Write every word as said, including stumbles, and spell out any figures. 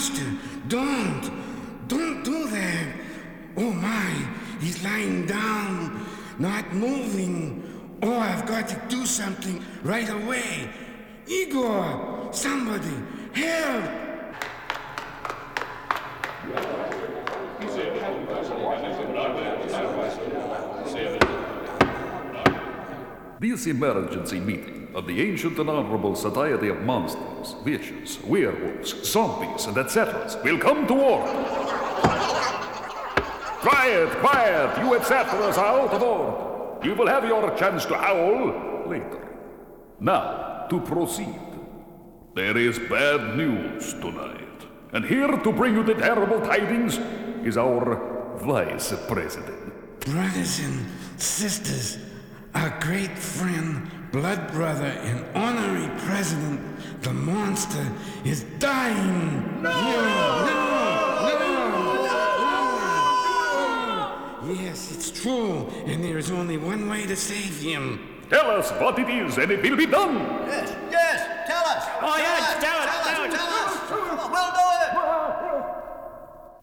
monster! Don't! Don't do that! Oh my, he's lying down, not moving. Oh, I've got to do something right away. Igor, somebody, help! This emergency meeting of the Ancient and Honorable Society of Monsters, Witches, Werewolves, Zombies, and et cetera will come to order. Quiet, quiet, you et ceteras are out of order. You will have your chance to howl later. Now, to proceed. There is bad news tonight. And here to bring you the terrible tidings is our Vice President. Brothers and sisters, our great friend, blood brother, and honorary president, the monster, is dying. No! No! No! No! No! Yes, it's true, and there is only one way to save him. Tell us what it is, and it will be done. Yes, yes, tell us. Oh, yes,